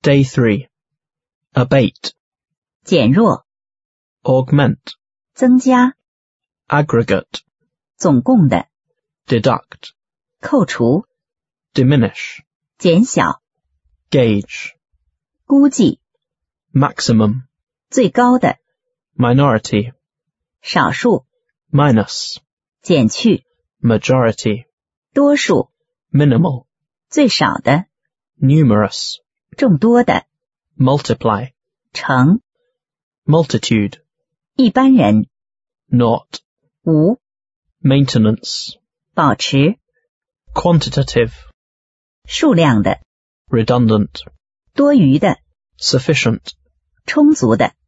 Day 3. Abate. 减弱 Augment. 增加 Aggregate. 总共的 Deduct. 扣除 Diminish. 减小 Gauge. 估计 Maximum. 最高的 Minority. 少数 Minus. 减去 Majority. 多数 Minimal. 最少的 Numerous. 众多的 Multiply. 乘 Multitude. 一般人 Not. 无 Maintenance. 保持 Quantitative. 数量的 Redundant. 多余的 Sufficient. 充足的